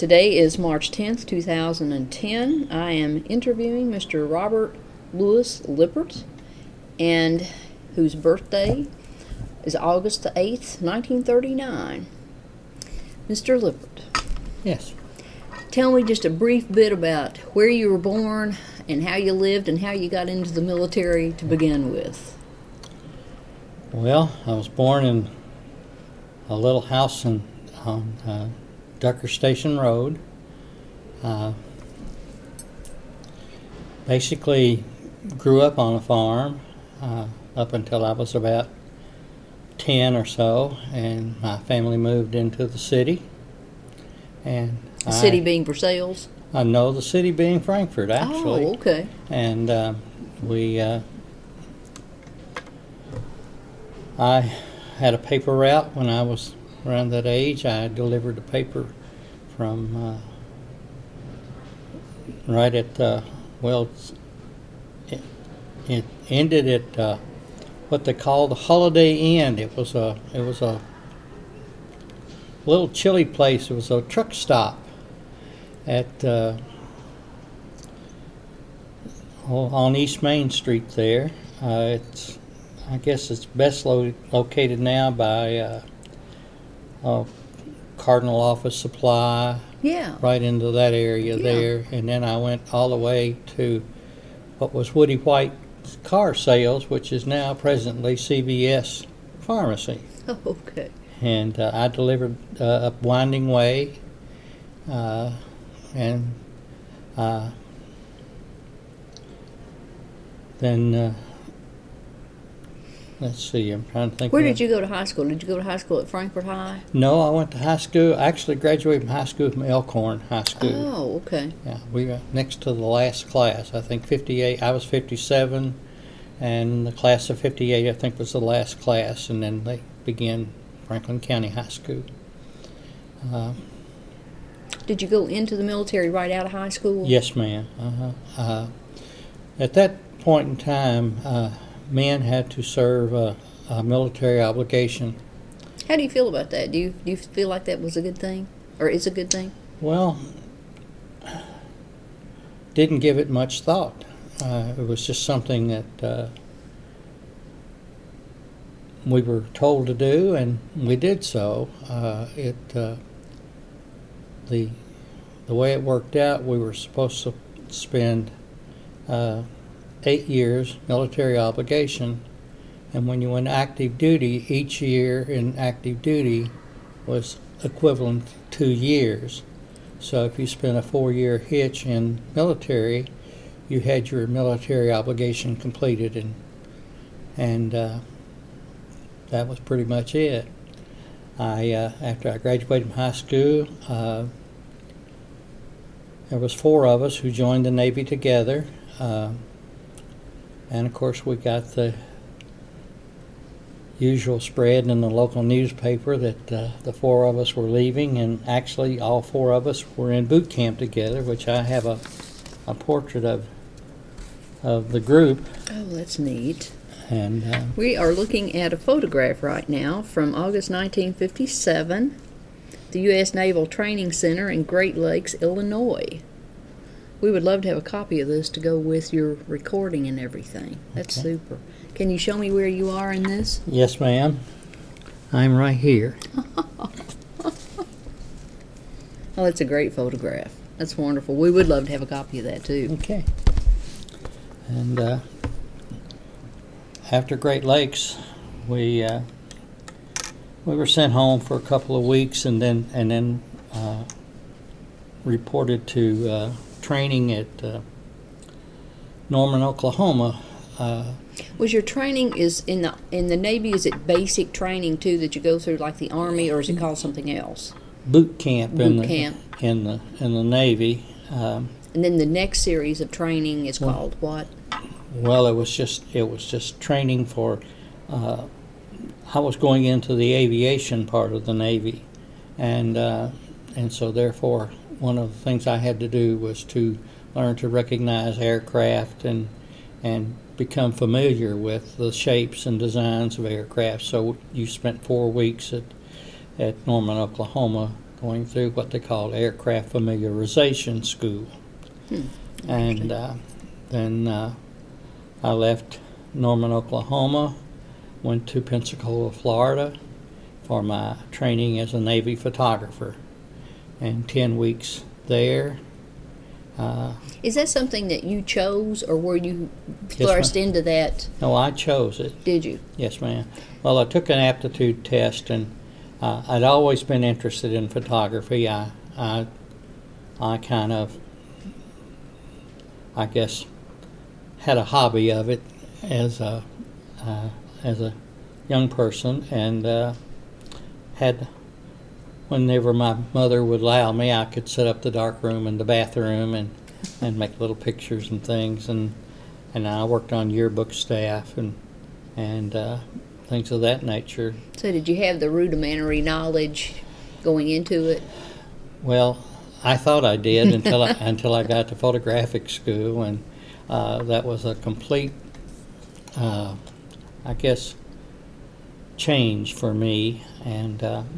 Today is March 10th, 2010. I am interviewing Mr. Robert Louis Lippert, and whose birthday is August the 8th, 1939. Mr. Lippert. Yes. Tell me just a brief bit about where you were born and how you lived and how you got into the military to begin with. Well, I was born in a little house on Ducker Station Road. Basically grew up on a farm up until I was about 10 or so, and my family moved into the city. And The city being Versailles? I know the city being Frankfort, actually. Oh, okay. And I had a paper route when I was around that age. I delivered a paper from right at it ended at what they call the Holiday Inn. It was a little chilly place. It was a truck stop at on East Main Street there. I guess it's best located now by Cardinal Office Supply. Yeah. Right into that area there. And then I went all the way to what was Woody White Car Sales, which is now presently CVS Pharmacy. Oh, okay. And I delivered up Winding Way, and then let's see, I'm trying to think. Where did you go to high school? Did you go to high school at Frankfort High? No, I went to high school. I actually graduated from high school from Elkhorn High School. Oh, okay. Yeah, we were next to the last class. I think 58. I was 57, and the class of 58, I think, was the last class, and then they began Franklin County High School. Did you go into the military right out of high school? Yes, ma'am. At that point in time, men had to serve a military obligation. How do you feel about that? Do you feel like that was a good thing, or is a good thing? Well, didn't give it much thought. It was just something that we were told to do, and we did so. The way it worked out, we were supposed to spend 8 years military obligation, and when you went active duty, each year in active duty was equivalent to 2 years. So if you spent a 4-year hitch in military, you had your military obligation completed, and that was pretty much it. After I graduated from high school, there was 4 of us who joined the Navy together. And of course, we got the usual spread in the local newspaper that the 4 of us were leaving, and actually all 4 of us were in boot camp together, which I have a portrait of the group. Oh, that's neat. And we are looking at a photograph right now from August 1957, the U.S. Naval Training Center in Great Lakes, Illinois. We would love to have a copy of this to go with your recording and everything. That's Okay. super. Can you show me where you are in this? Yes, ma'am. I'm right here. Oh, that's a great photograph. That's wonderful. We would love to have a copy of that, too. Okay. And after Great Lakes, we were sent home for a couple of weeks, and then reported to training at Norman, Oklahoma. Was your training is in the Navy? Is it basic training too that you go through like the Army, or is it called something else? Boot camp in the Navy. And then the next series of training is called what? Well, it was just training for. I was going into the aviation part of the Navy, and so therefore one of the things I had to do was to learn to recognize aircraft and become familiar with the shapes and designs of aircraft. So you spent 4 weeks at Norman, Oklahoma, going through what they call aircraft familiarization school. And then I left Norman, Oklahoma, went to Pensacola, Florida for my training as a Navy photographer, and 10 weeks there. Is that something that you chose, or were you Yes, thrust ma'am. into that? No, I chose it. Did you? Yes, ma'am. Well, I took an aptitude test, and I'd always been interested in photography. I kind of, I guess, had a hobby of it as a young person, and had, whenever my mother would allow me, I could set up the dark room and the bathroom and make little pictures and things, and I worked on yearbook staff and things of that nature. So did you have the rudimentary knowledge going into it? Well, I thought I did until I got to photographic school, and that was a complete, I guess, change for me. And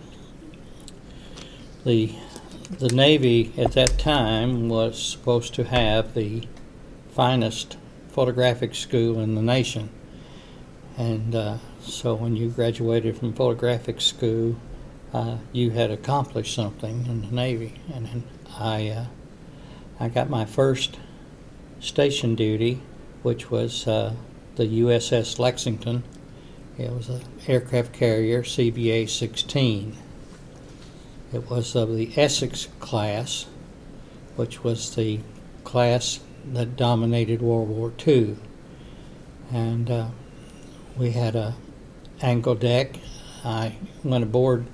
the Navy at that time was supposed to have the finest photographic school in the nation, and so when you graduated from photographic school, you had accomplished something in the Navy. And then I got my first station duty, which was the USS Lexington. It was an aircraft carrier, CVA-16. It was of the Essex class, which was the class that dominated World War II. And we had a angle deck. I went aboard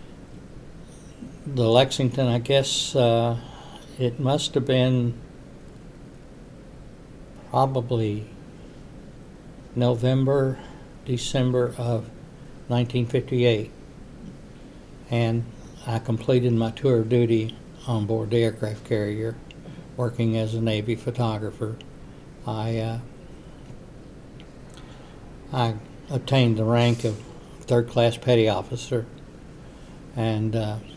the Lexington, I guess it must have been probably November, December of 1958. And I completed my tour of duty on board the aircraft carrier, working as a Navy photographer. I obtained the rank of third-class petty officer, and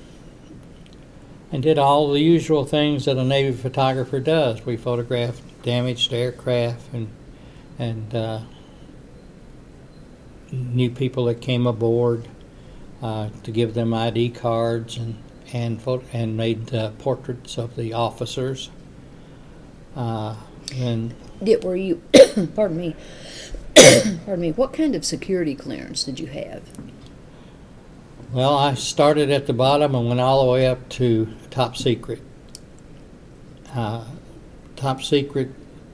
did all the usual things that a Navy photographer does. We photographed damaged aircraft and new people that came aboard, to give them ID cards, and made portraits of the officers. And Were you? Pardon me. Pardon me. What kind of security clearance did you have? well, I started at the bottom and went all the way up to top secret. Top secret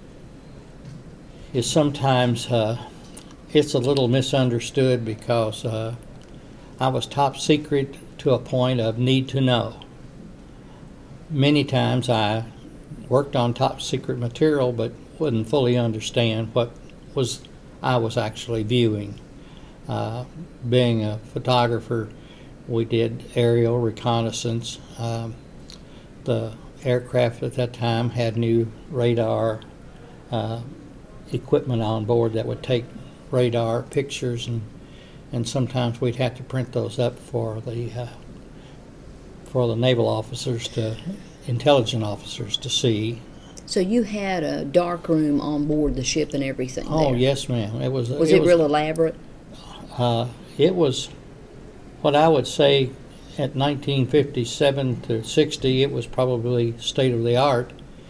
is sometimes it's a little misunderstood, because I was top secret to a point of need to know. Many times I worked on top secret material but wouldn't fully understand what I was actually viewing. Being a photographer, we did aerial reconnaissance. The aircraft at that time had new radar equipment on board that would take radar pictures, and sometimes we'd have to print those up for the naval officers, intelligence officers to see. So you had a dark room on board the ship and everything Oh, there. yes, ma'am. Was it real elaborate? It was what I would say at 1957 to 60, it was probably state of the art.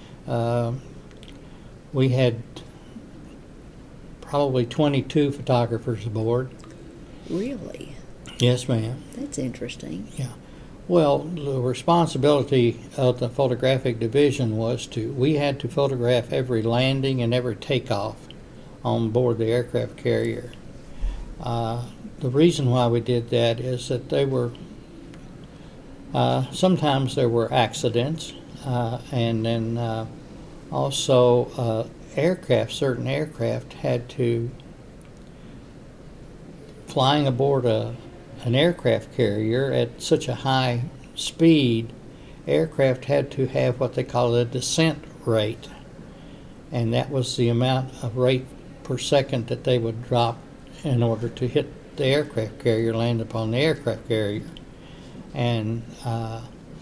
We had probably 22 photographers aboard. Really? Yes, ma'am. That's interesting. Yeah. Well, the responsibility of the photographic division was we had to photograph every landing and every takeoff on board the aircraft carrier. The reason why we did that is that they were, sometimes there were accidents, and then also certain aircraft had to, flying aboard an aircraft carrier at such a high speed, aircraft had to have what they call a descent rate, and that was the amount of rate per second that they would drop in order to hit the aircraft carrier, land upon the aircraft carrier. And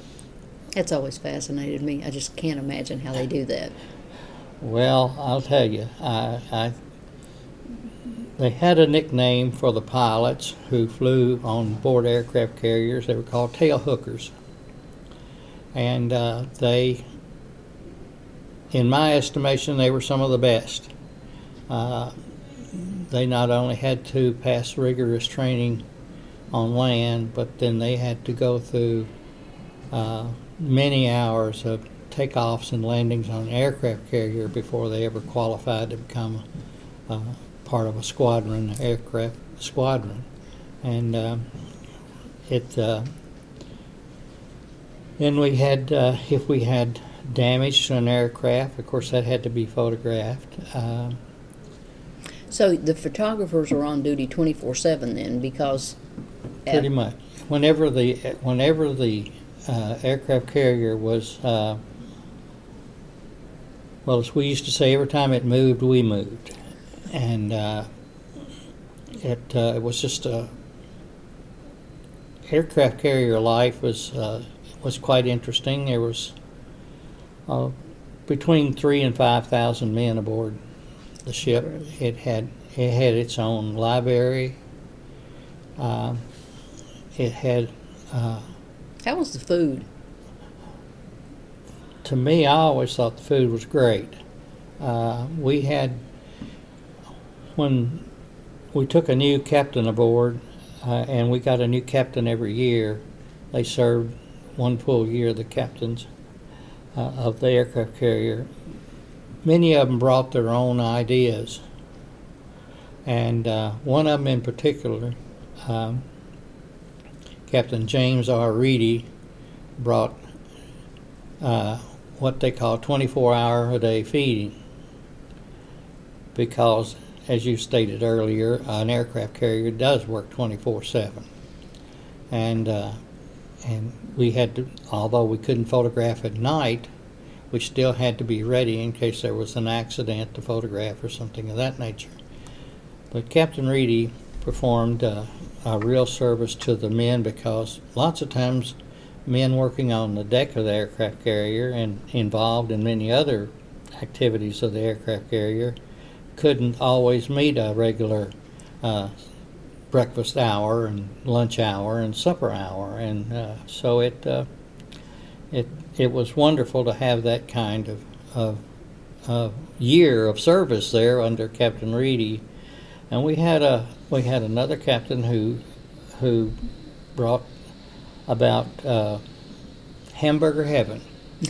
That's always fascinated me. I just can't imagine how they do that. Well, I'll tell you, they had a nickname for the pilots who flew on board aircraft carriers. They were called tail hookers. And they, in my estimation, they were some of the best. They not only had to pass rigorous training on land, but then they had to go through many hours of takeoffs and landings on an aircraft carrier before they ever qualified to become part of a squadron, an aircraft squadron. And then we had, if we had damage to an aircraft, of course that had to be photographed. So the photographers are on duty 24/7 then, because Pretty much. Whenever the aircraft carrier was, well, as we used to say, every time it moved, we moved, and it was just aircraft carrier life was quite interesting. There was between 3,000 and 5,000 men aboard the ship. It had its own library. It had. how was the food? To me, I always thought the food was great. We had, when we took a new captain aboard, and we got a new captain every year. They served one full year, the captains of the aircraft carrier. Many of them brought their own ideas, and one of them in particular, Captain James R. Reedy, brought what they call 24-hour-a-day feeding, because, as you stated earlier, an aircraft carrier does work 24/7, and we had to, although we couldn't photograph at night, we still had to be ready in case there was an accident to photograph or something of that nature. But Captain Reedy performed a real service to the men, because lots of times men working on the deck of the aircraft carrier and involved in many other activities of the aircraft carrier couldn't always meet a regular breakfast hour and lunch hour and supper hour, and so it was wonderful to have that kind of year of service there under Captain Reedy. And we had another captain who brought about hamburger heaven.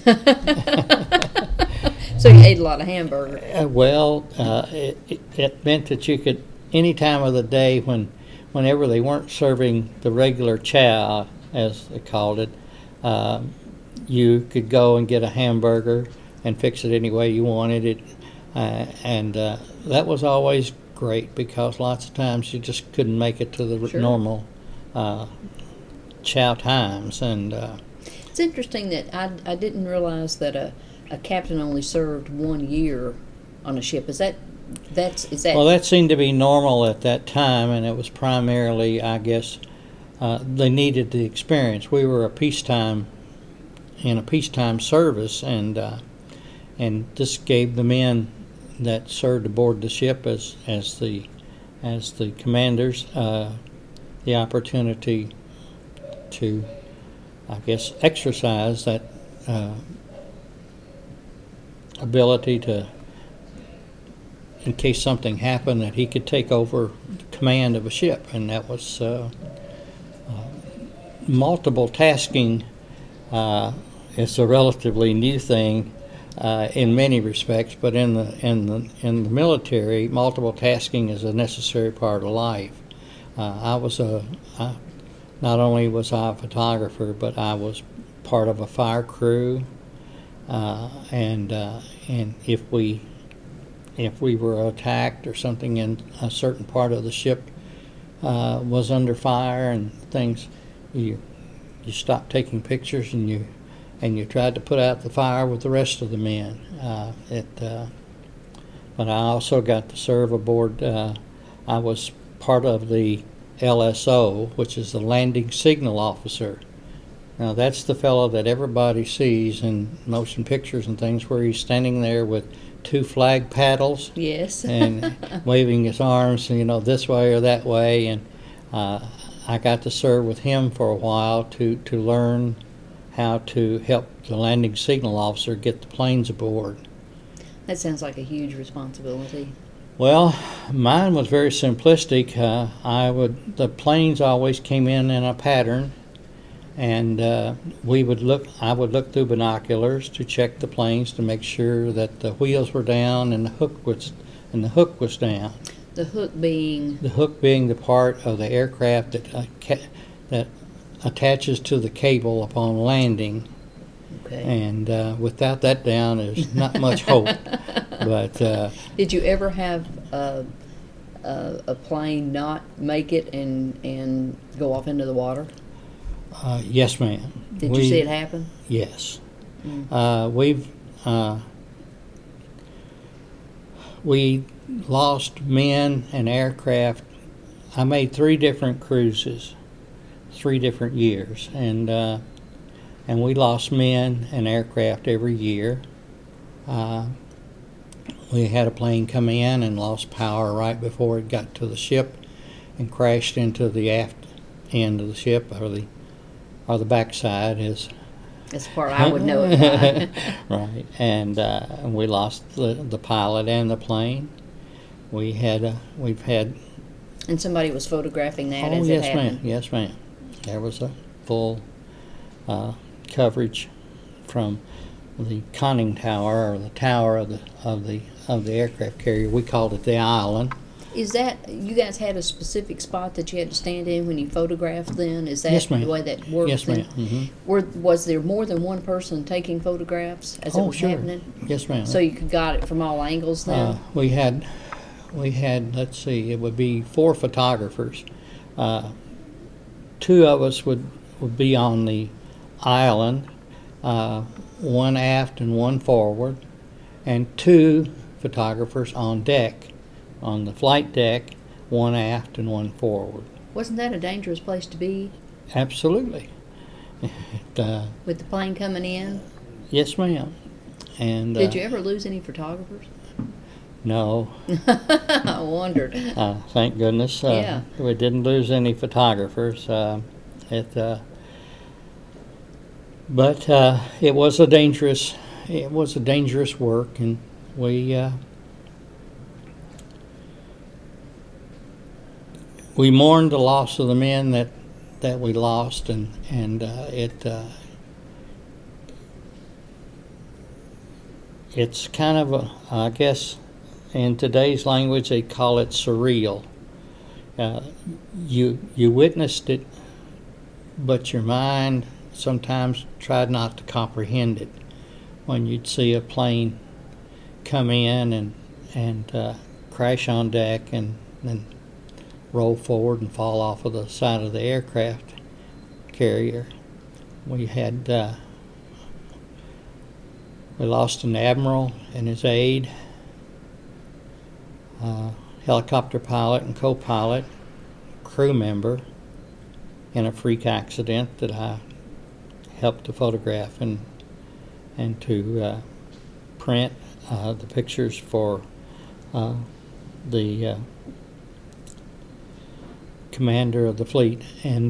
So you ate a lot of hamburger. It meant that you could, any time of the day whenever they weren't serving the regular chow, as they called it, you could go and get a hamburger and fix it any way you wanted it, and that was always great, because lots of times you just couldn't make it to the normal chow times. And it's interesting that I didn't realize that a captain only served 1 year on a ship. Is that? Well, that seemed to be normal at that time, and it was primarily, I guess, they needed the experience. We were in a peacetime service, and this gave the men that served aboard the ship as the commanders the opportunity to, I guess, exercise that ability to, in case something happened, that he could take over command of a ship. And that was multiple tasking. It's a relatively new thing in many respects, but in the military, multiple tasking is a necessary part of life. Not only was I a photographer, but I was part of a fire crew, and if we were attacked or something and a certain part of the ship was under fire and things, you stopped taking pictures and you tried to put out the fire with the rest of the men. But I also got to serve aboard. I was part of the LSO, which is the landing signal officer. Now that's the fellow that everybody sees in motion pictures and things, where he's standing there with 2 flag paddles Yes. and waving his arms, this way or that way. And I got to serve with him for a while to learn how to help the landing signal officer get the planes aboard. That sounds like a huge responsibility. Well, mine was very simplistic. The planes always came in a pattern, and I would look through binoculars to check the planes to make sure that the wheels were down and the hook was down. The hook being? The hook being the part of the aircraft that attaches to the cable upon landing. Okay. And without that down, there's not much hope. But did you ever have a plane not make it and go off into the water? Yes, ma'am. Did you see it happen? Yes. Mm. We lost men and aircraft. I made 3 different cruises, 3 different years, and we lost men and aircraft every year. We had a plane come in and lost power right before it got to the ship and crashed into the aft end of the ship, or the backside is. That's the part I would know about. Right, and we lost the pilot and the plane. We've had. And somebody was photographing that as it happened. Yes, ma'am. There was a full coverage from the conning tower, or the tower of the aircraft carrier. We called it the island. Is that, you guys had a specific spot that you had to stand in when you photographed then? Is that Yes, ma'am. the way that worked? Yes, ma'am. Mm-hmm. Was there more than one person taking photographs as it was sure. happening? Yes, ma'am. So you got it from all angles then? We had, let's see, it would be 4 photographers. 2 of us would be on the island, 1 aft and 1 forward, and 2 photographers on deck, on the flight deck, 1 aft and 1 forward. Wasn't that a dangerous place to be? Absolutely. With the plane coming in? Yes, ma'am. And did you ever lose any photographers? No. I wondered. Thank goodness. Yeah. We didn't lose any photographers. But it was a dangerous work, and we mourned the loss of the men that we lost, and it's kind of I guess in today's language they call it surreal. You witnessed it, but your mind sometimes tried not to comprehend it. When you'd see a plane come in and crash on deck and then roll forward and fall off of the side of the aircraft carrier. We lost an admiral and his aide, helicopter pilot and co-pilot, crew member, in a freak accident that I helped to photograph and to print the pictures for the commander of the fleet. And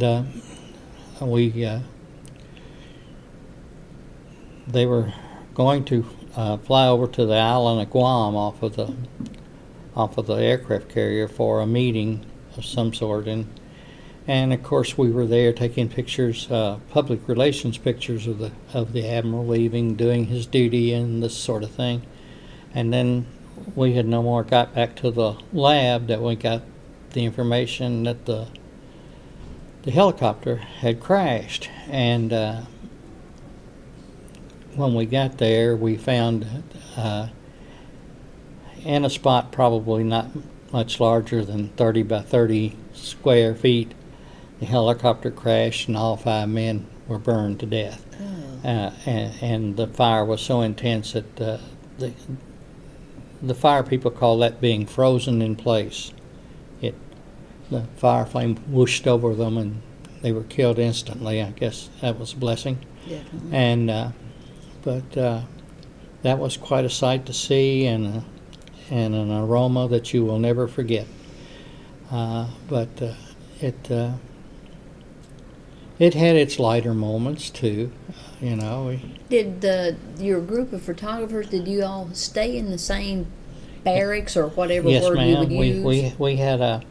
they were going to fly over to the island of Guam off of the aircraft carrier for a meeting of some sort, and of course we were there taking pictures, public relations pictures of the admiral leaving, doing his duty and this sort of thing. And then we had no more got back to the lab that we got the information that the helicopter had crashed. And when we got there, we found in a spot probably not much larger than 30 by 30 square feet, the helicopter crashed and all 5 men were burned to death. Oh. And the fire was so intense that the fire people call that being frozen in place. The fire flame whooshed over them and they were killed instantly. I guess that was a blessing. Definitely. And but that was quite a sight to see, and an aroma that you will never forget. But it had its lighter moments too. You know. Did your group of photographers, did you all stay in the same barracks or whatever Yes, word you would ma'am. use? We had a.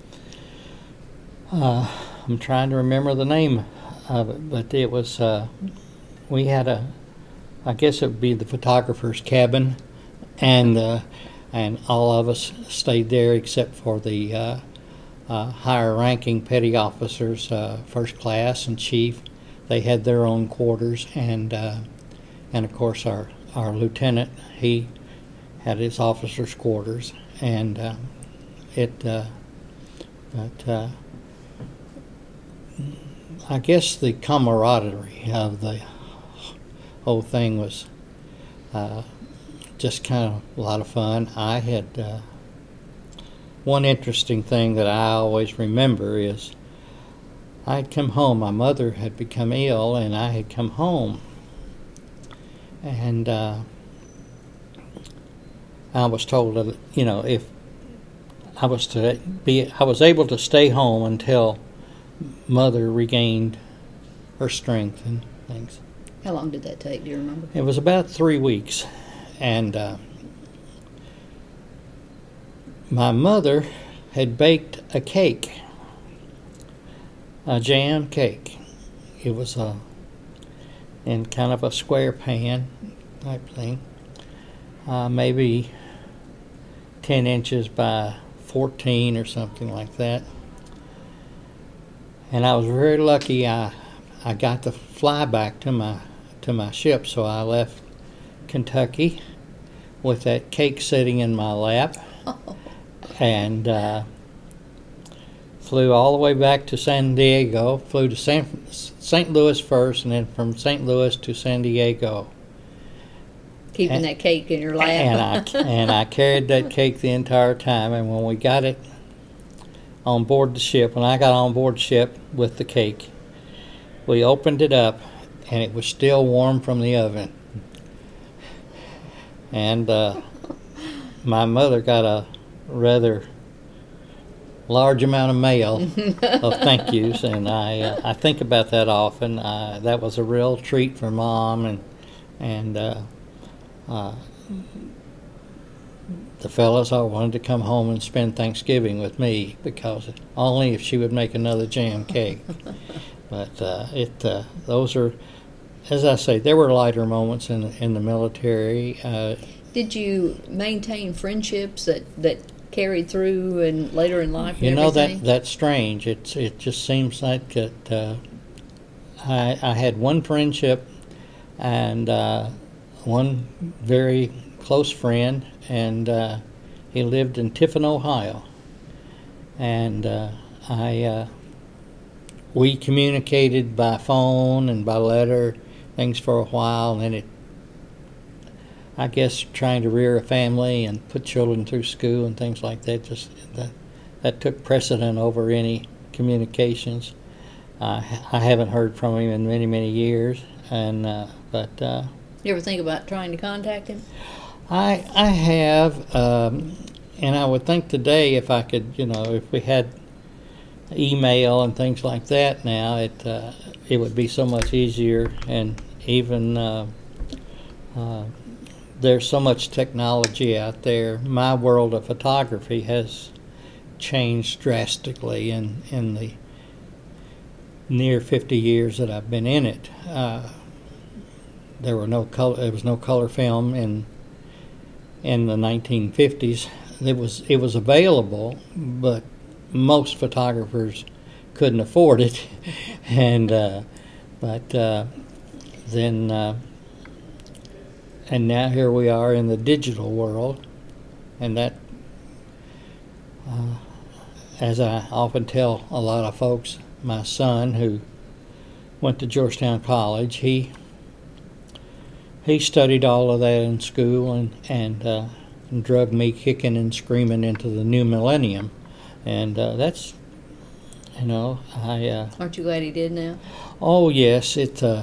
I'm trying to remember the name of it, but it was. We had a. I guess it would be the photographer's cabin, and all of us stayed there except for the higher-ranking petty officers, first class and chief. They had their own quarters, and of course our lieutenant, he had his officers' quarters, and I guess the camaraderie of the whole thing was just kind of a lot of fun. I had one interesting thing that I always remember is I had come home. My mother had become ill, and I had come home, and I was told that, you know, if I was able to stay home until Mother regained her strength and things. How long did that take? Do you remember? It was about 3 weeks, and my mother had baked a cake, a jam cake. It was in kind of a square pan type thing, maybe 10 inches by 14 or something like that. And I was very lucky. I got to fly back to my ship, so I left Kentucky with that cake sitting in my lap, and flew all the way back to San Diego. Flew to St. Louis first, and then from St. Louis to San Diego. Keeping that cake in your lap. And I carried that cake the entire time. And when we got it on board the ship, when I got on board the ship with the cake, we opened it up, and it was still warm from the oven. And my mother got a rather large amount of mail of thank yous, and I think about that often. That was a real treat for Mom, and the fellas all wanted to come home and spend Thanksgiving with me, because only if she would make another jam cake. But those are, as I say, there were lighter moments in the military. Did you maintain friendships that carried through and later in life? You know, that's strange. It just seems like that. I had one friendship and one very close friend, and he lived in Tiffin, Ohio, and we communicated by phone and by letter, things for a while, and then I guess trying to rear a family and put children through school and things like that, that took precedent over any communications. I haven't heard from him in many, many years, but you ever think about trying to contact him? I have, and I would think today, if I could, if we had email and things like that now, it would be so much easier, and even there's so much technology out there. My world of photography has changed drastically in the near 50 years that I've been in it. There was no color film in the 1950s. It was available, but most photographers couldn't afford it, and and now here we are in the digital world, and that, as I often tell a lot of folks, my son, who went to Georgetown College, he studied all of that in school and drug me kicking and screaming into the new millennium, and that's You know, Aren't you glad he did now? oh yes,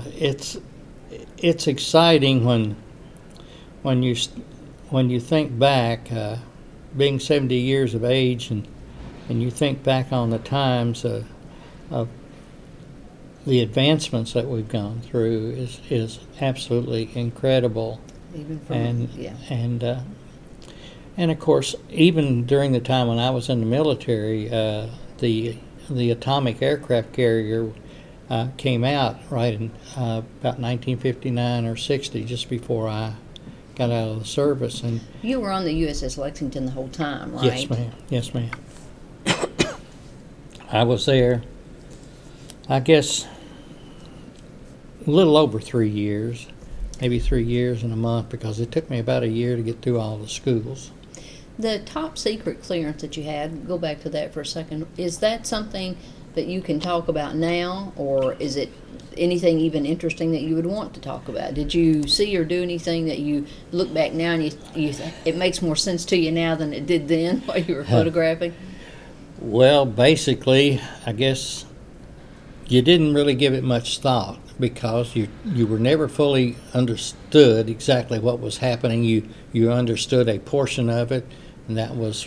it's exciting when you when you think back, being 70 years of age, and you think back on the times of the advancements that we've gone through is absolutely incredible. Even from And yeah. and of course, even during the time when I was in the military, the atomic aircraft carrier came out right in about 1959 or 60, just before I got out of the service. And You were on the USS Lexington the whole time, right? yes, ma'am. Yes, ma'am. I was there, I guess, a little over 3 years, maybe 3 years and a month, because it took me about a year to get through all the schools. The top secret clearance that you had, go back to that for a second, is that something that you can talk about now, or is it anything even interesting that you would want to talk about? Did you see or do anything that you look back now and it makes more sense to you now than it did then while you were photographing? Well, basically, I guess you didn't really give it much thought, because you were never fully understood exactly what was happening. You understood a portion of it, and that was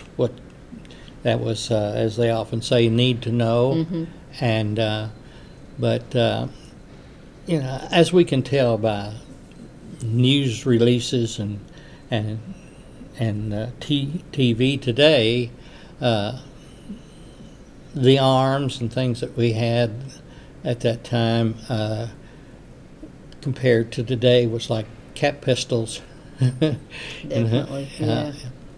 as they often say, need to know. Mm-hmm. And but you know, as we can tell by news releases and TV today, the arms and things that we had at that time compared to today was like cap pistols. Definitely, yeah.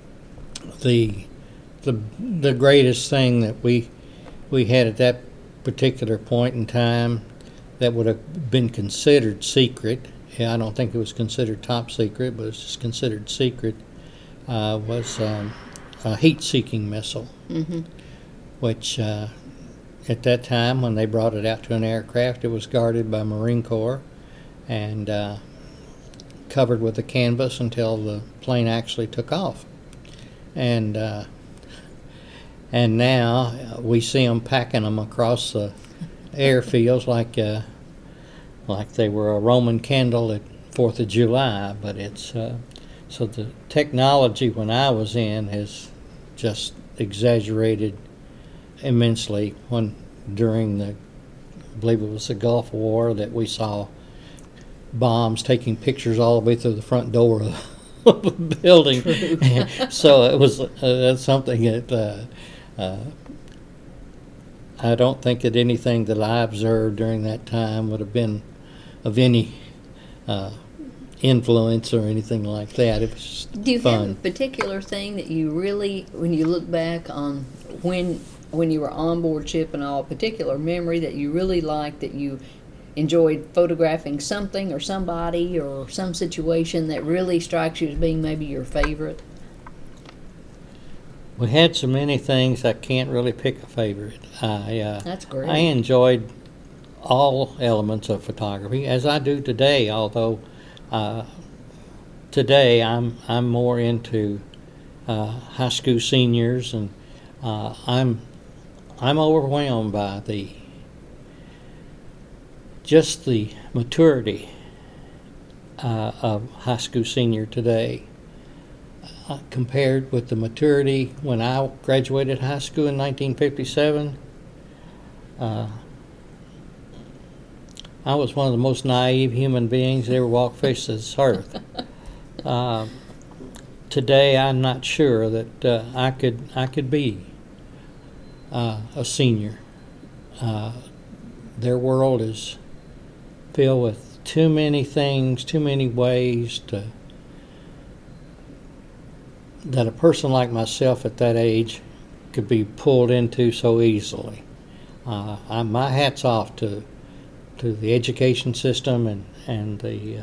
The greatest thing that we had at that particular point in time that would have been considered secret, I don't think it was considered top secret, but it's just considered secret, was a heat-seeking missile. Mm-hmm. Which at that time, when they brought it out to an aircraft, it was guarded by Marine Corps and covered with a canvas until the plane actually took off. And now we see them packing them across the airfields like they were a Roman candle at 4th of July. But it's so the technology when I was in has just exaggerated immensely. When during I believe it was the Gulf War, that we saw bombs taking pictures all the way through the front door of a building. So it was that's something that I don't think that anything that I observed during that time would have been of any influence or anything like that. It was just Do you fun. have a particular thing that you really, when you look back on when you were on board ship and all, a particular memory that you really liked, that you enjoyed photographing something or somebody or some situation that really strikes you as being maybe your favorite? We had so many things, I can't really pick a favorite. That's great. I enjoyed all elements of photography, as I do today, although today I'm more into high school seniors, and I'm overwhelmed by the maturity of high school senior today, compared with the maturity when I graduated high school in 1957. I was one of the most naive human beings that ever walked face this earth. Today, I'm not sure that I could be a senior. Their world is filled with too many things, too many ways that a person like myself at that age could be pulled into so easily. My hat's off to the education system and the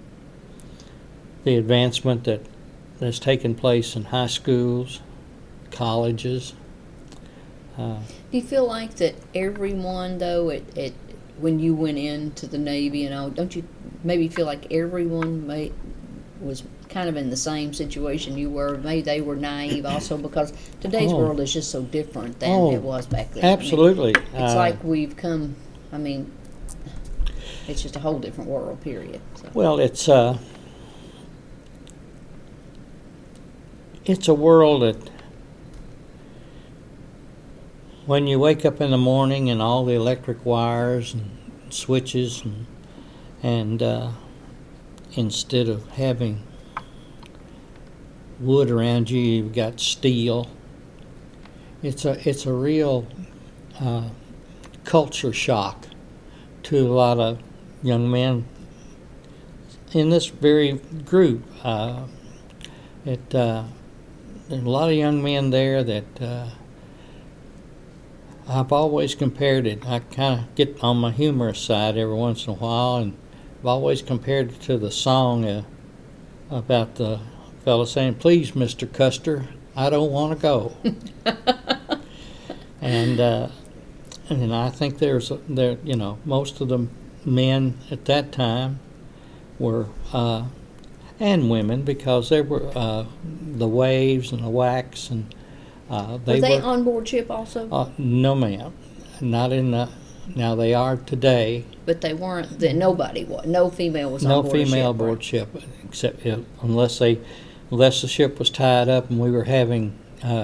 advancement that's taken place in high schools, colleges. Do you feel like that everyone, though, when you went into the Navy and all, don't you maybe feel like everyone was kind of in the same situation you were? Maybe they were naive also, because today's Oh. world is just so different than Oh, it was back then. Absolutely. It's like we've come, it's just a whole different world, period. So. Well, it's a world that when you wake up in the morning and all the electric wires and switches and instead of having wood around you, you've got steel. It's a real culture shock to a lot of young men in this very group. There's a lot of young men there that I've always compared it. I kind of get on my humorous side every once in a while, and I've always compared it to the song about the fellow saying, "Please, Mr. Custer, I don't want to go." and I think most of the men at that time were and women, because there were the waves and the whacks, and were they on board ship also? No, ma'am, not in the. Now they are today. But they weren't. Nobody was. No female was No on board a ship. female right? aboard ship, except unless the ship was tied up and we were having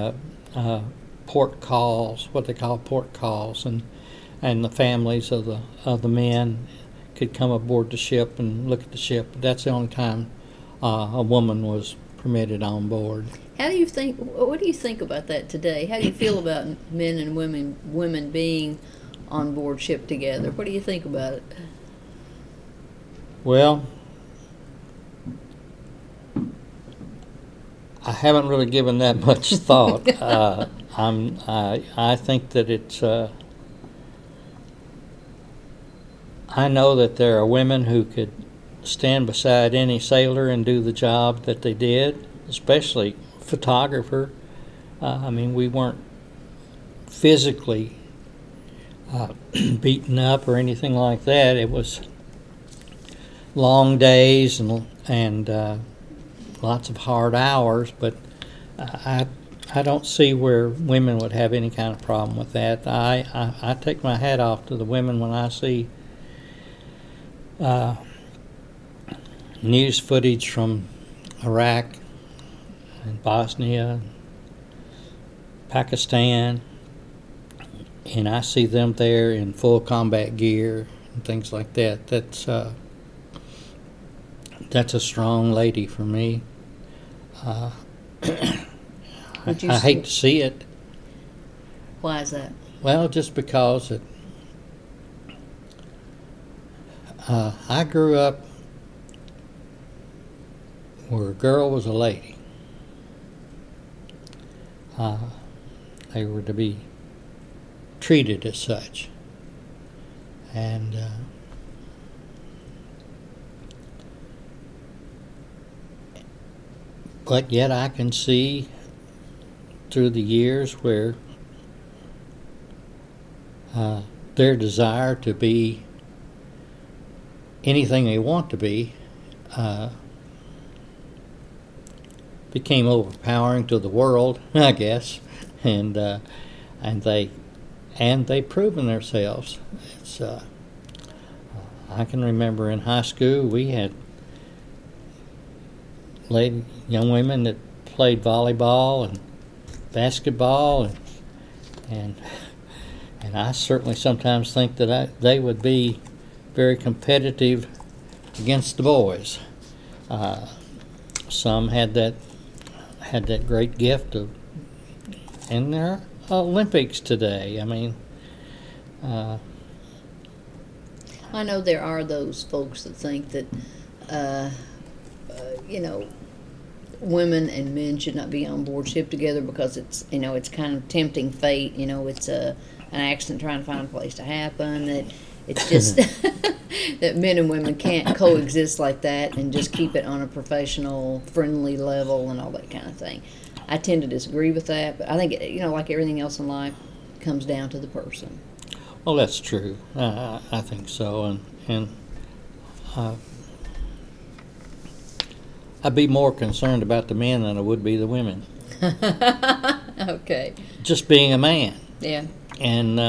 port calls, what they call port calls, and the families of the men could come aboard the ship and look at the ship. That's the only time a woman was permitted on board. How do you think? What do you think about that today? How do you feel about men and women being on board ship together? What do you think about it? Well, I haven't really given that much thought. I think that it's. I know that there are women who could stand beside any sailor and do the job that they did, especially photographer. We weren't physically beaten up or anything like that. It was long days and lots of hard hours, but I don't see where women would have any kind of problem with that. I take my hat off to the women when I see news footage from Iraq and Bosnia, Pakistan, and I see them there in full combat gear and things like that. That's a strong lady for me. I hate to see it. Why is that? Well, just because I grew up where a girl was a lady. They were to be treated as such. And but yet I can see through the years where their desire to be anything they want to be became overpowering to the world, I guess, and they've proven themselves. It's I can remember in high school we had young women that played volleyball and basketball, and I certainly sometimes think that they would be very competitive against the boys. Some had that great gift of, and there are Olympics today. I know there are those folks that think that, women and men should not be on board ship together because it's kind of tempting fate. It's an accident trying to find a place to happen. That it's just that men and women can't coexist like that and just keep it on a professional, friendly level and all that kind of thing. I tend to disagree with that, but I think like everything else in life, it comes down to the person. Well, that's true. I think so, and I'd be more concerned about the men than I would be the women. Okay. Just being a man. Yeah. And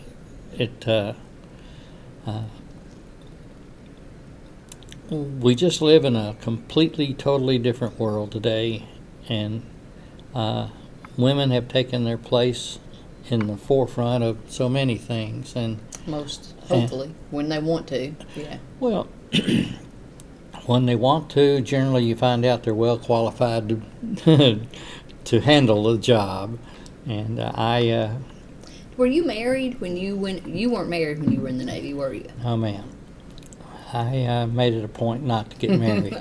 we just live in a completely, totally different world today, and women have taken their place in the forefront of so many things. And Hopefully, when they want to. Yeah. well, when they want to, generally you find out they're well qualified to to handle the job. And Were you married when you went? You weren't married when you were in the Navy, were you? oh man, I made it a point not to get married.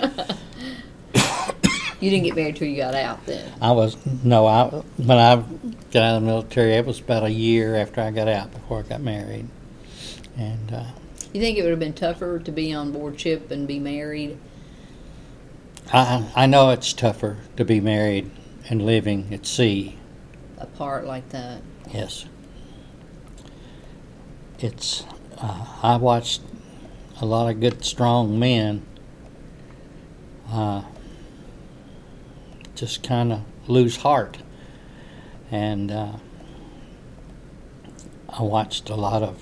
You didn't get married till you got out then. When I got out of the military, it was about a year after I got out before I got married. And You think it would have been tougher to be on board ship and be married? I know it's tougher to be married and living at sea. Apart like that. Yes. It's I watched a lot of good, strong men just kind of lose heart. And I watched a lot of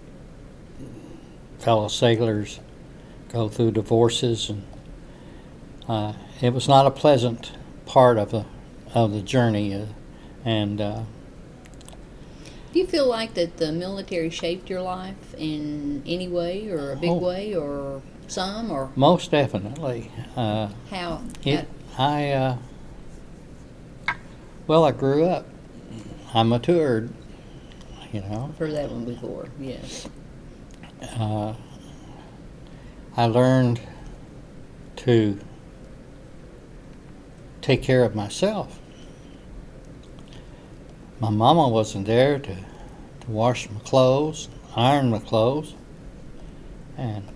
fellow sailors go through divorces, and it was not a pleasant part of the journey. Do you feel like that the military shaped your life in any way, or a big way, or some, or most definitely. how? I grew up. I matured. I've heard that one before. Yes. I learned to take care of myself. My mama wasn't there to wash my clothes, iron my clothes, and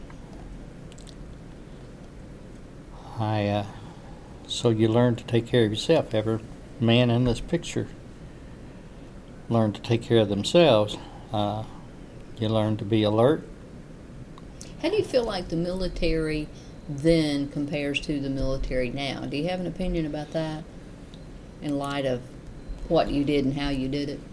so you learn to take care of yourself. Every man in this picture learned to take care of themselves. You learn to be alert. How do you feel like the military then compares to the military now? Do you have an opinion about that in light of what you did and how you did it?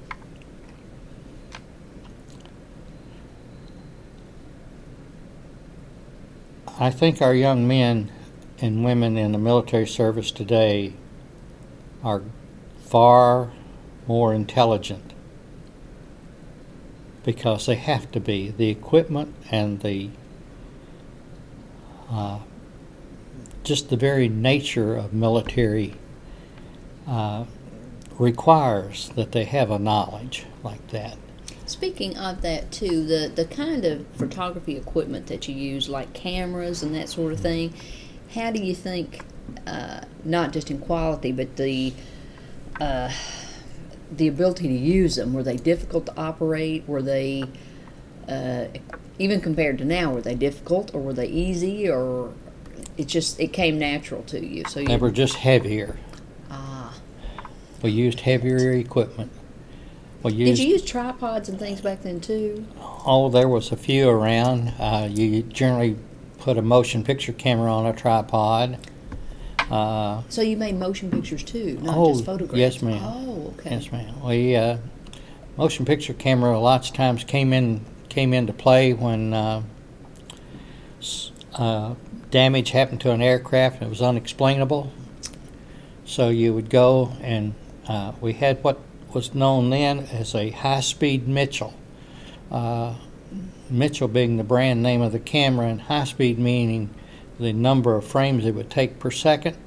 I think our young men and women in the military service today are far more intelligent because they have to be. The equipment and the just the very nature of military requires that they have a knowledge like that. Speaking of that too, the kind of photography equipment that you use, like cameras and that sort of thing, how do you think, not just in quality, but the ability to use them, were they difficult to operate? Were they, even compared to now, were they difficult, or were they easy, or it came natural to you? So They were just heavier. We used heavier equipment. Did you use tripods and things back then too? Oh, there was a few around. You generally put a motion picture camera on a tripod. So you made motion pictures too, not just photographs? Yes, ma'am. Oh, okay. Yes, ma'am. We motion picture camera lots of times came into play when damage happened to an aircraft and it was unexplainable. So you would go and we had what was known then as a high-speed Mitchell. Mitchell being the brand name of the camera, and high-speed meaning the number of frames it would take per second.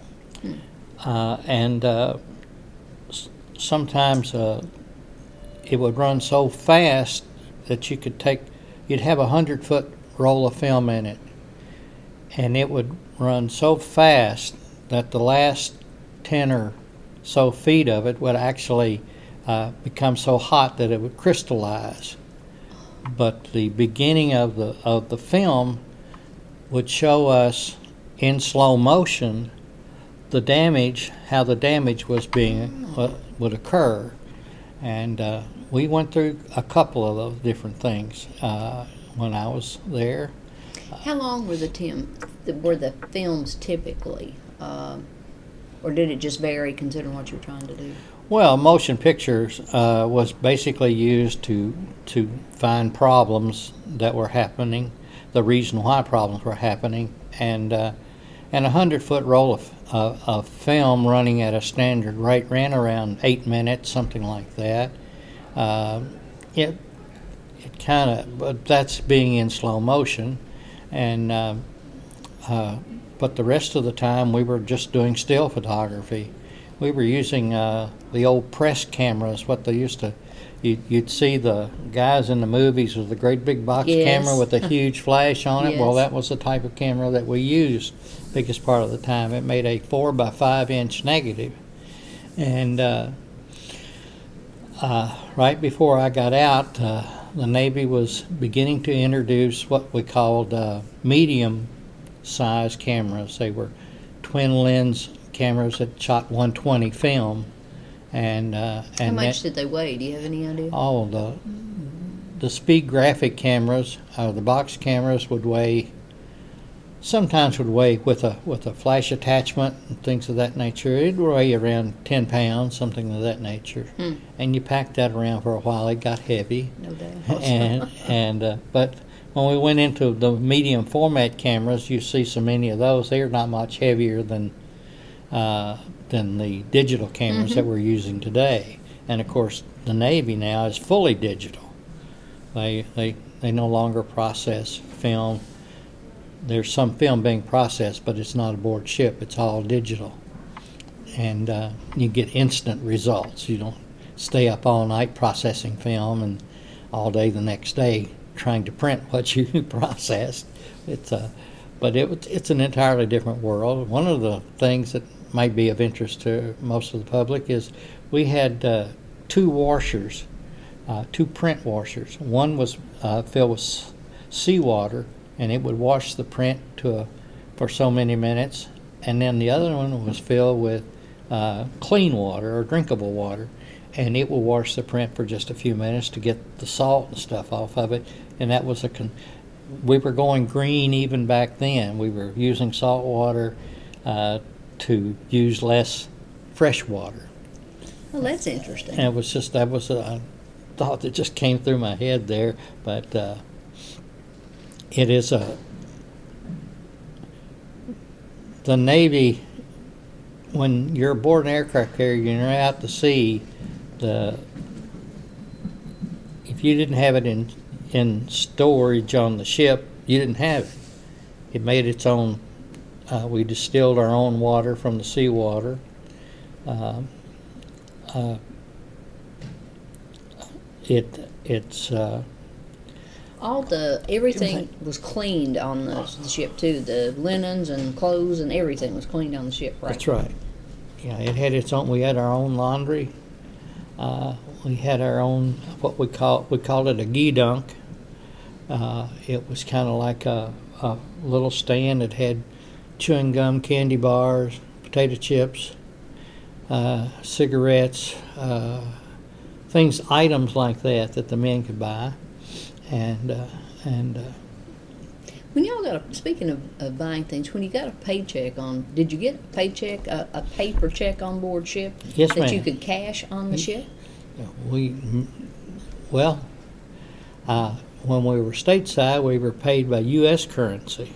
Sometimes it would run so fast that you'd have a 100-foot roll of film in it, and it would run so fast that the last 10 or so feet of it would actually become so hot that it would crystallize. But the beginning of the film would show us in slow motion how the damage was would occur, and we went through a couple of those different things when I was there. How long were the were the films typically, or did it just vary considering what you were trying to do? Well, motion pictures was basically used to find problems that were happening, the reason why problems were happening, and a 100-foot roll of film running at a standard rate ran around 8 minutes, something like that. It kind of, but that's being in slow motion, and but the rest of the time we were just doing still photography. We were using the old press cameras, what they used to. You'd see the guys in the movies with the great big box Yes. camera with a huge flash on it. Well, Yes. that was the type of camera that we used biggest part of the time. It made a 4 by 5 inch negative, and right before I got out, the Navy was beginning to introduce what we called medium size cameras. They were twin lens cameras that shot 120 film, and How much did they weigh? Do you have any idea? all the speed graphic cameras, the box cameras would weigh, sometimes would weigh with a flash attachment and things of that nature. It would weigh around 10 pounds, something of that nature. And you packed that around for a while. It got heavy. No doubt. But when we went into the medium format cameras, you see so many of those. They are not much heavier than the digital cameras that we're using today. And of course, the Navy now is fully digital. They no longer process film. There's some film being processed, but it's not aboard ship. It's all digital, and you get instant results. You don't stay up all night processing film and all day the next day trying to print what you processed. It's an entirely different world. One of the things that might be of interest to most of the public is we had 2 washers, 2 print washers. One was filled with seawater, and it would wash the print for so many minutes, and then the other one was filled with clean water or drinkable water, and it would wash the print for just a few minutes to get the salt and stuff off of it. And that was we were going green even back then. We were using salt water to use less fresh water. Well, that's interesting. And it was just, that was a thought that just came through my head there, but it is the Navy, when you're aboard an aircraft carrier and you're out to sea, if you didn't have it in storage on the ship, you didn't have it. It made its own. We distilled our own water from the seawater. Everything was cleaned on the ship too. The linens and clothes and everything was cleaned on the ship, right? That's right. Yeah, it had its own. We had our own laundry. We had our own, what we called it a gee-dunk. It was kind of like a little stand that had chewing gum, candy bars, potato chips, cigarettes, items like that the men could buy, and When y'all speaking of buying things, when you got a paycheck did you get a paycheck, a paper check on board ship? Yes, that ma'am. you could cash on the ship? when we were stateside, we were paid by U.S. currency.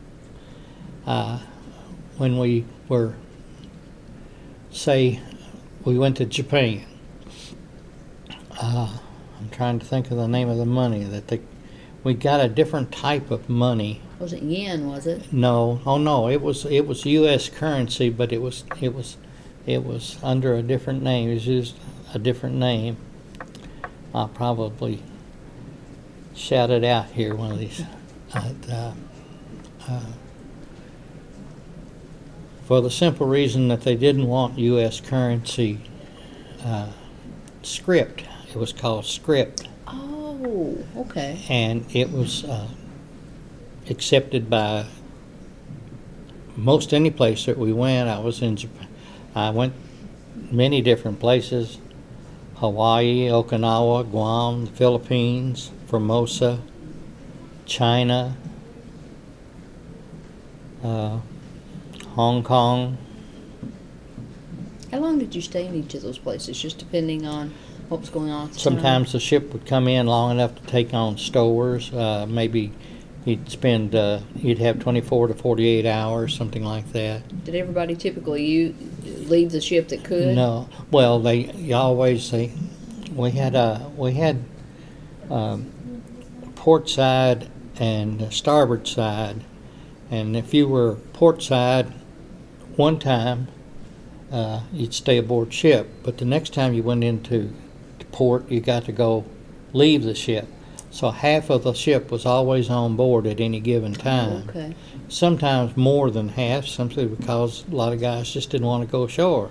When we were, say, we went to Japan. I'm trying to think of the name of the money we got a different type of money. Was it yen? Was it? No, it was U.S. currency, but it was under a different name. It was used a different name. I'll probably shout it out here one of these. For the simple reason that they didn't want U.S. currency script. It was called script. Oh, okay. And it was accepted by most any place that we went. I was in Japan. I went many different places: Hawaii, Okinawa, Guam, the Philippines, Formosa, China, Hong Kong. How long did you stay in each of those places, just depending on what was going on at the time? Sometimes the ship would come in long enough to take on stowers. Maybe you'd have 24 to 48 hours, something like that. Did everybody typically leave the ship that could? No, well, we had port side and starboard side, and if you were port side one time, you'd stay aboard ship, but the next time you went into port, you got to leave the ship. So half of the ship was always on board at any given time. Okay. Sometimes more than half, simply because a lot of guys just didn't want to go ashore.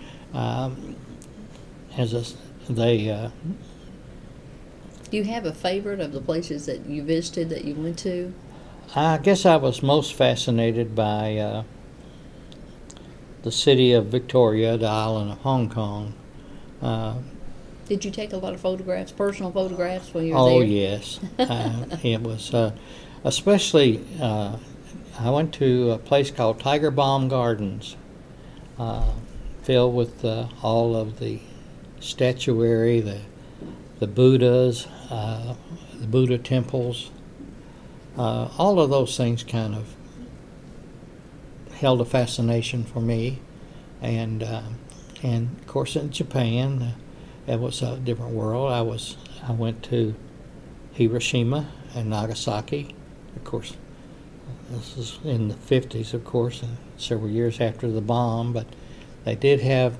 Do you have a favorite of the places that you visited that you went to? I guess I was most fascinated by the city of Victoria, the island of Hong Kong. Did you take a lot of photographs, personal photographs, when you were Oh, there? yes. It was, especially, I went to a place called Tiger Balm Gardens, filled with all of the statuary, the Buddhas, the Buddha temples. All of those things kind of held a fascination for me. And of course in Japan, it was a different world. I went to Hiroshima and Nagasaki. Of course, this is in the 50s, of course, and several years after the bomb, but they did have...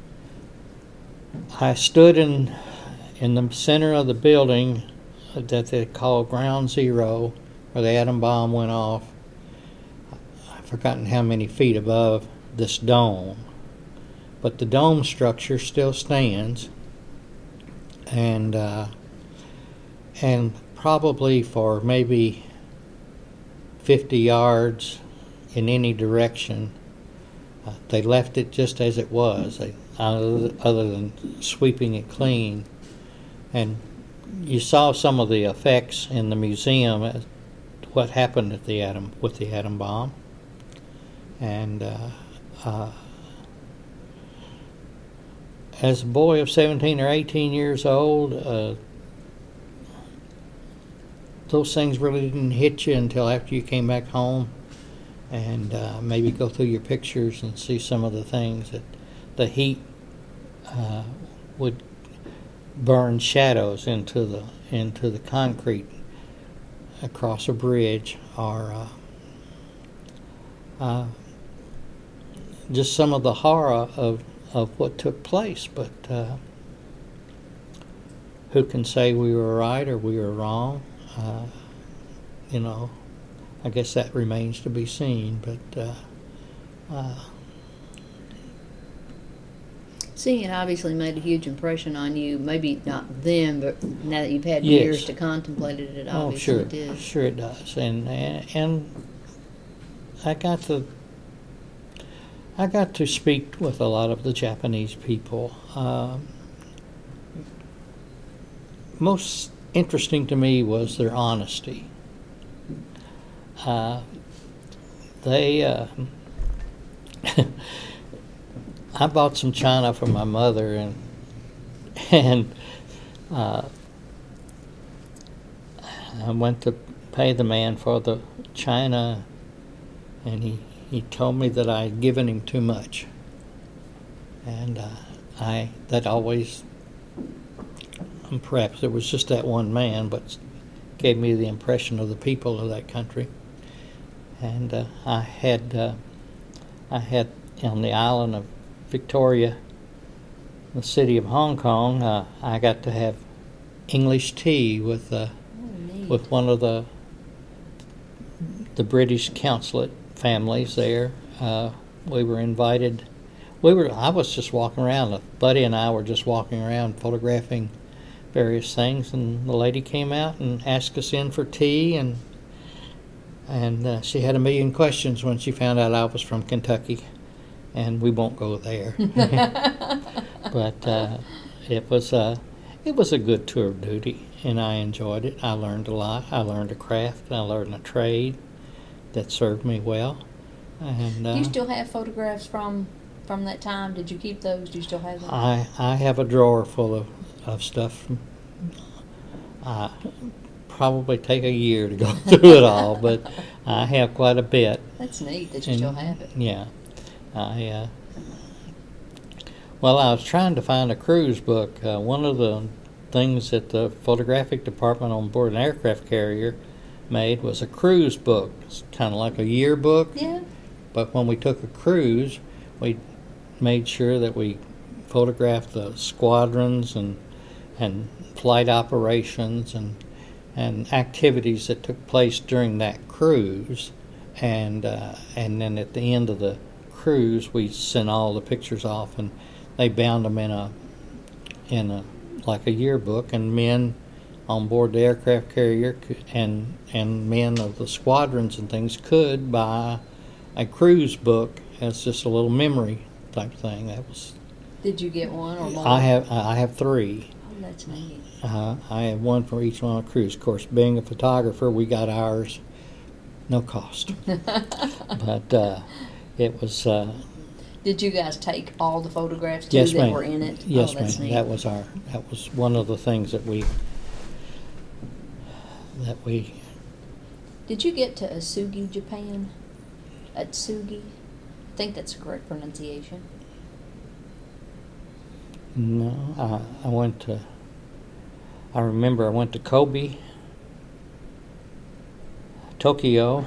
I stood in the center of the building that they called Ground Zero, where the atom bomb went off. I've forgotten how many feet above this dome, but the dome structure still stands, and probably for maybe 50 yards in any direction, they left it just as it was, other than sweeping it clean. And you saw some of the effects in the museum, what happened with the atom bomb. And as a boy of 17 or 18 years old, those things really didn't hit you until after you came back home, and maybe go through your pictures and see some of the things that the heat would burn shadows into the concrete across a bridge, or just some of the horror of what took place. But who can say we were right or we were wrong? I guess that remains to be seen. But Seeing it obviously made a huge impression on you. Maybe not then, but now that you've had Yes. years to contemplate it, it oh, obviously did. sure it does. And I got to speak with a lot of the Japanese people. Most interesting to me was their honesty. I bought some china for my mother, and I went to pay the man for the china, and he told me that I had given him too much, and that always, perhaps it was just that one man, but gave me the impression of the people of that country. And I had on the island of Victoria, the city of Hong Kong, I got to have English tea with one of the British consulate families there. We were invited. I was just walking around. Buddy and I were just walking around photographing various things, and the lady came out and asked us in for tea, and she had a million questions when she found out I was from Kentucky, and we won't go there. But it was a good tour of duty, and I enjoyed it. I learned a lot. I learned a craft, and I learned a trade that served me well. And Do you still have photographs from that time? Did you keep those? Do you still have them? I have a drawer full of stuff. Probably take a year to go through it all, but I have quite a bit. That's neat that you still have it. Yeah. Well, I was trying to find a cruise book. One of the things that the photographic department on board an aircraft carrier made was a cruise book. It's kind of like a yearbook. Yeah. But when we took a cruise, we made sure that we photographed the squadrons and flight operations and activities that took place during that cruise, and then at the end of the cruise, we sent all the pictures off, and they bound them in a like a yearbook, and men on board the aircraft carrier and men of the squadrons and things could buy a cruise book as just a little memory type thing. That was. Did you get one or more? I have 3. Oh, that's neat. I have one for each one on a cruise. Of course, being a photographer, we got ours no cost. But it was. Did you guys take all the photographs too Yes, that ma'am. were in it? Yes, oh, that's ma'am. neat. That was one of the things that we. Did you get to Atsugi, Japan? Atsugi? I think that's the correct pronunciation. No, I went to. I remember I went to Kobe, Tokyo,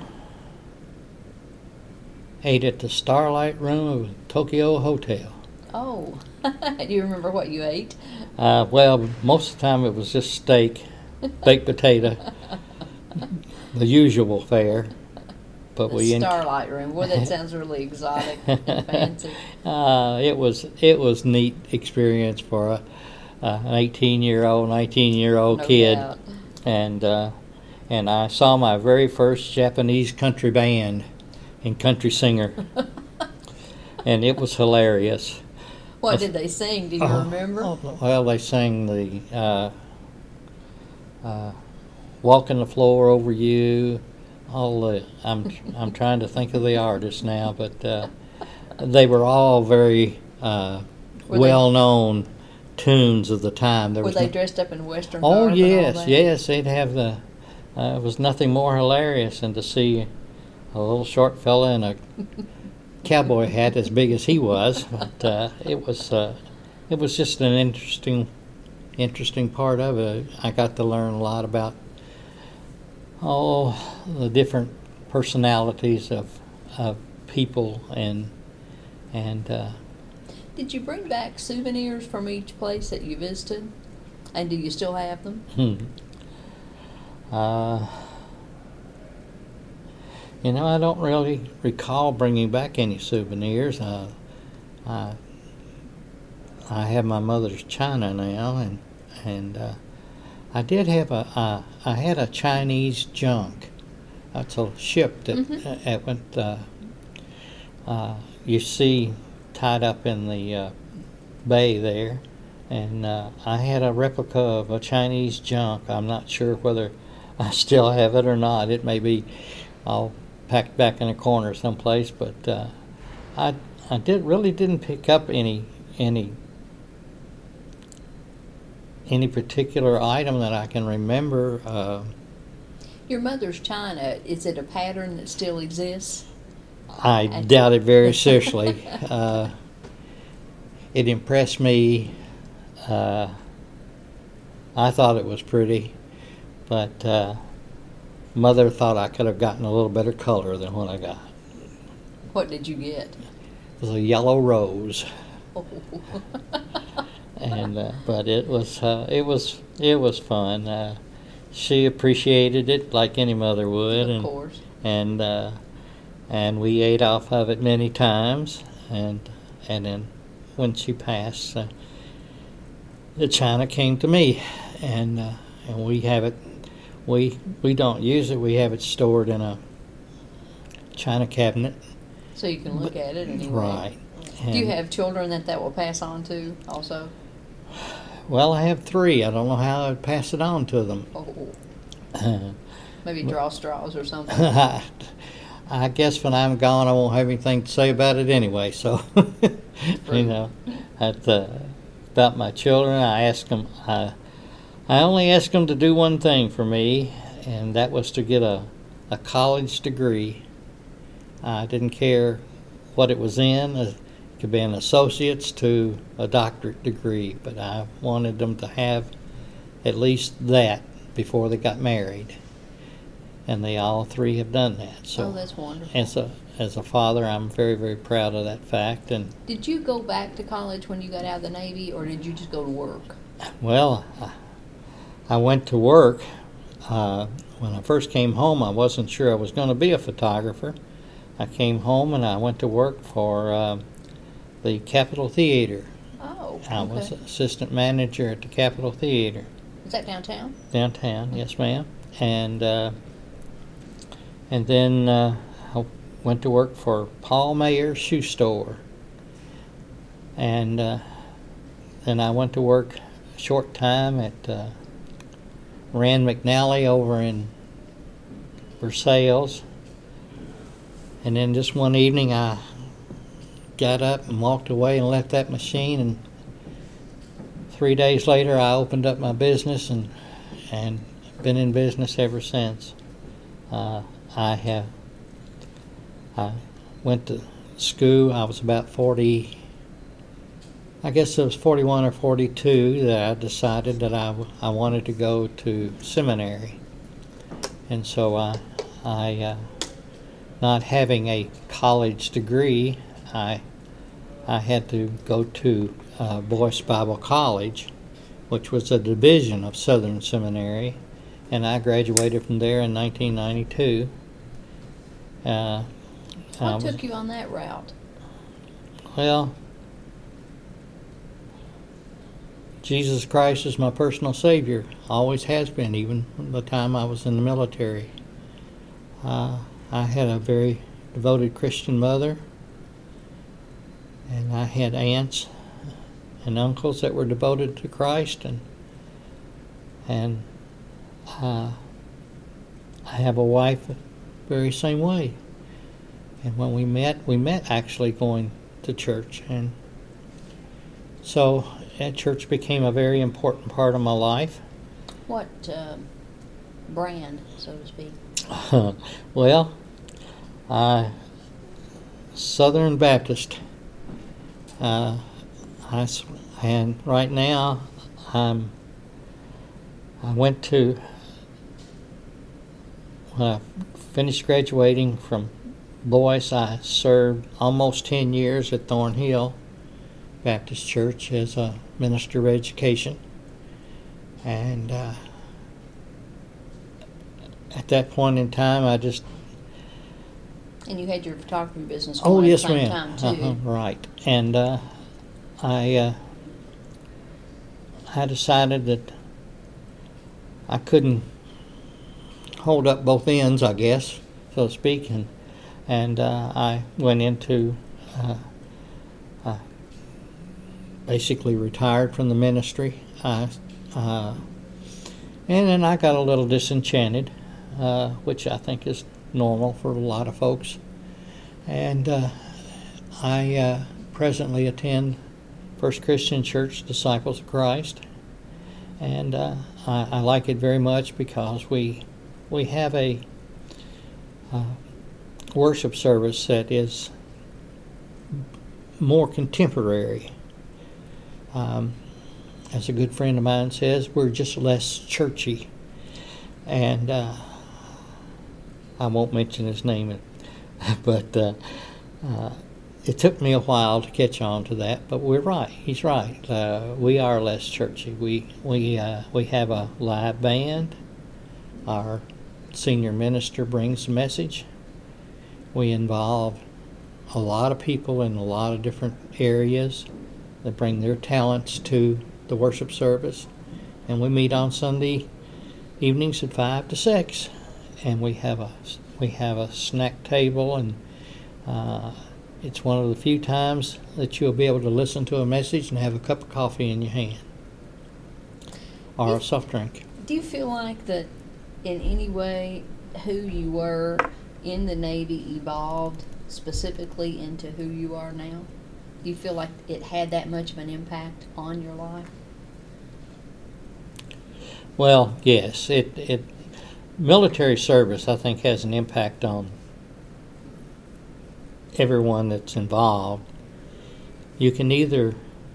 ate at the Starlight Room of the Tokyo Hotel. Oh, do you remember what you ate? Well, most of the time it was just steak, baked potato, the usual fare. But The Starlight Room. Boy, that sounds really exotic and fancy. It was neat experience for an 18-year-old, 19-year-old No kid, doubt. and I saw my very first Japanese country band and country singer, and it was hilarious. What did they sing? Do you remember? Well, they sang the "Walking the Floor Over You." I'm trying to think of the artists now, but they were all very well-known tunes of the time. Were they dressed up in Western Oh garb yes, and all that? yes, they'd have the. It was nothing more hilarious than to see a little short fella in a cowboy hat as big as he was. But it was just an interesting part of it. I got to learn a lot about the different personalities of people and Did you bring back souvenirs from each place that you visited? And do you still have them? I don't really recall bringing back any souvenirs. I have my mother's china now, and I did have I had a Chinese junk. That's a ship that went. You see, tied up in the bay there, and I had a replica of a Chinese junk. I'm not sure whether I still have it or not. It may be all packed back in a corner someplace, but I didn't pick up any particular item that I can remember. Your mother's china, is it a pattern that still exists? I doubt it very seriously. It impressed me. I thought it was pretty, but Mother thought I could have gotten a little better color than what I got. What did you get? It was a yellow rose. Oh. And but it was fun. She appreciated it like any mother would, Of course. And we ate off of it many times, and then when she passed, the china came to me, and we have it. We don't use it. We have it stored in a china cabinet. So you can look at it anyway. Right. Do you have children that will pass on to also? Well, I have 3. I don't know how I'd pass it on to them. Oh. Maybe draw straws or something. I guess when I'm gone, I won't have anything to say about it anyway. So, you know, about my children, I only asked them to do one thing for me, and that was to get a college degree. I didn't care what it was in. It could be an associate's to a doctorate degree, but I wanted them to have at least that before they got married. And they all three have done that. So that's wonderful. As a father, I'm very, very proud of that fact. And did you go back to college when you got out of the Navy, or did you just go to work? Well, I went to work. When I first came home, I wasn't sure I was going to be a photographer. I came home and I went to work for the Capitol Theater. Oh, okay. I was assistant manager at the Capitol Theater. Is that downtown? Downtown, yes, ma'am. And then I went to work for Paul Mayer's shoe store. And then I went to work a short time at Rand McNally over in Versailles. And then just one evening I got up and walked away and left that machine, and 3 days later I opened up my business and been in business ever since. I went to school. I was about 40, I guess it was 41 or 42 that I decided that I wanted to go to seminary. And so I not having a college degree, I had to go to Boyce Bible College, which was a division of Southern Seminary, and I graduated from there in 1992. What took you on that route? Well, Jesus Christ is my personal Savior. Always has been, even from the time I was in the military. I had a very devoted Christian mother, and I had aunts and uncles that were devoted to Christ, and I have a wife the very same way. And when we met actually going to church, and so that church became a very important part of my life. What brand, so to speak? Well, Southern Baptist. And right now, when I finished graduating from Boyce, I served almost 10 years at Thornhill Baptist Church as a minister of education. And at that point in time, I just... And you had your photography business going yes, at the same ma'am. time, too. Right. And I decided that I couldn't hold up both ends, I guess, so to speak, and I went into basically retired from the ministry. And then I got a little disenchanted, which I think is normal for a lot of folks. And I presently attend First Christian Church Disciples of Christ, and I like it very much because we have a worship service that is more contemporary. As a good friend of mine says, we're just less churchy. And I won't mention his name, but it took me a while to catch on to that. But we're right. He's right. We are less churchy. We have a live band. Our senior minister brings the message. We involve a lot of people in a lot of different areas that bring their talents to the worship service, and we meet on Sunday evenings at 5 to 6, and we have a snack table, and it's one of the few times that you'll be able to listen to a message and have a cup of coffee in your hand or a soft drink. Do you feel like that in any way who you were in the Navy evolved specifically into who you are now? Do you feel like it had that much of an impact on your life? Well, yes. Military service, I think, has an impact on everyone that's involved. You can either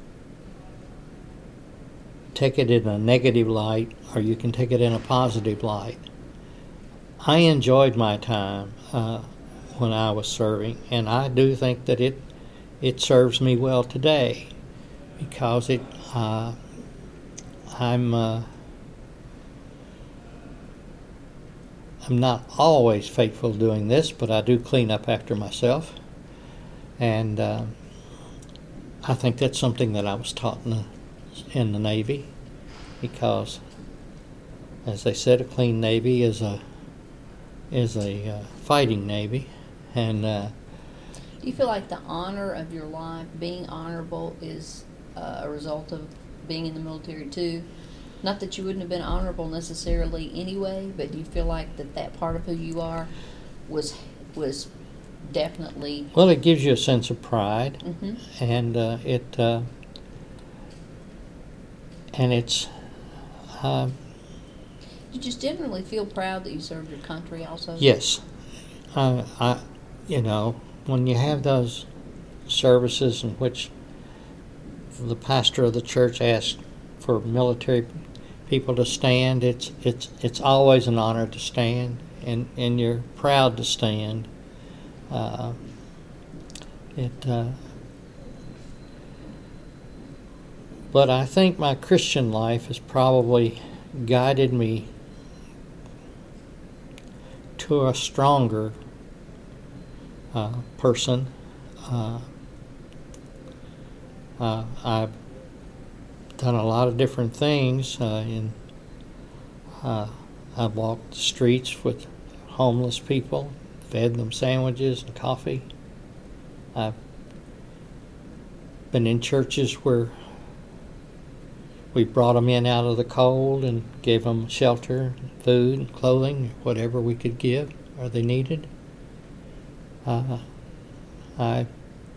take it in a negative light or you can take it in a positive light. I enjoyed my time when I was serving, and I do think that it serves me well today because I'm not always faithful doing this, but I do clean up after myself. And I think that's something that I was taught in the Navy because, as they said, a clean Navy is a fighting Navy. And do you feel like the honor of your life, being honorable, is a result of being in the military too? Not that you wouldn't have been honorable necessarily anyway, but do you feel like that part of who you are was definitely... Well, it gives you a sense of pride, Mm-hmm. and it's... You just generally feel proud that you served your country also? Yes. When you have those services in which the pastor of the church asks for military people to stand, it's always an honor to stand, and you're proud to stand. But I think my Christian life has probably guided me to a stronger person. I've done a lot of different things. I've walked the streets with homeless people, fed them sandwiches and coffee. I've been in churches where we brought them in out of the cold and gave them shelter, food, clothing, whatever we could give or they needed. I've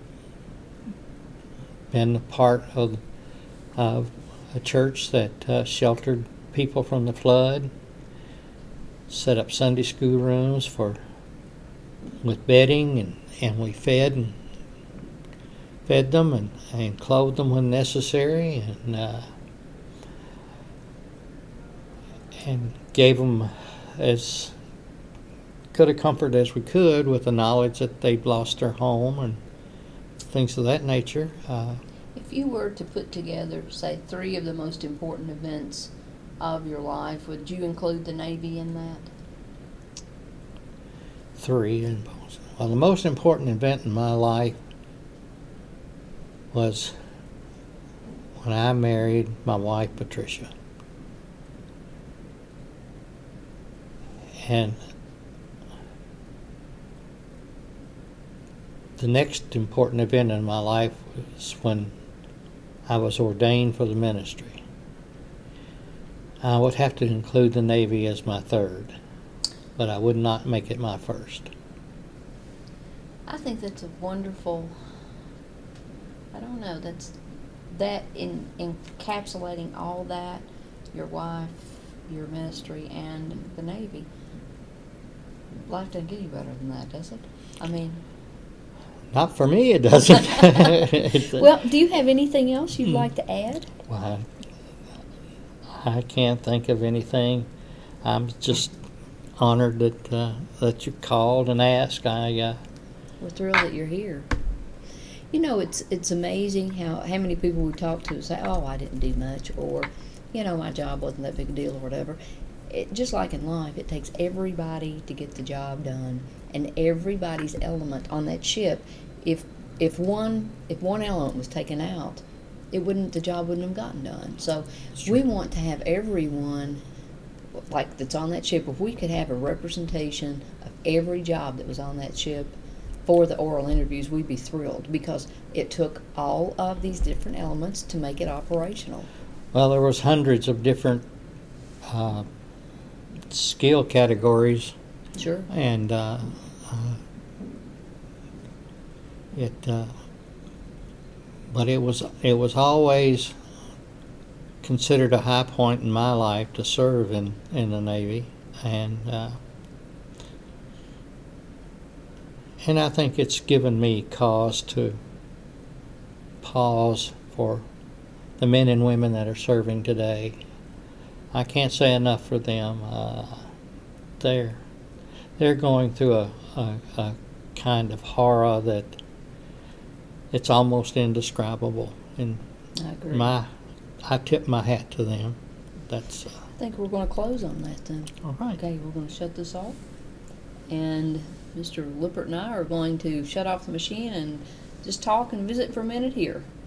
been a part of a church that sheltered people from the flood, set up Sunday school rooms with bedding, and we fed them and clothed them when necessary, and gave them as good a comfort as we could with the knowledge that they'd lost their home and things of that nature. If you were to put together, say, 3 of the most important events of your life, would you include the Navy in that? 3. Well, the most important event in my life was when I married my wife, Patricia. And the next important event in my life was when I was ordained for the ministry. I would have to include the Navy as my 3rd, but I would not make it my 1st. I think that's a wonderful, I don't know, that encapsulating all that, your wife, your ministry, and the Navy. Life doesn't get you better than that, does it? I mean... Not for me, it doesn't. Well, do you have anything else you'd like to add? Well, I can't think of anything. I'm just honored that you called and asked. We're thrilled that you're here. You know, it's amazing how many people we talk to say, "Oh, I didn't do much," or, "My job wasn't that big a deal," or whatever. Just like in life, it takes everybody to get the job done, and everybody's element on that ship. If one element was taken out, the job wouldn't have gotten done. So we want to have everyone like that's on that ship. If we could have a representation of every job that was on that ship for the oral interviews, we'd be thrilled because it took all of these different elements to make it operational. Well, there was hundreds of different skill categories. Sure. And But it was always considered a high point in my life to serve in the Navy, and I think it's given me cause to pause for the men and women that are serving today. I can't say enough for them. They're going through a kind of horror that it's almost indescribable, and I agree. I tip my hat to them. That's I think we're going to close on that then. all right. Okay, we're going to shut this off. And Mr. Lippert and I are going to shut off the machine and just talk and visit for a minute here.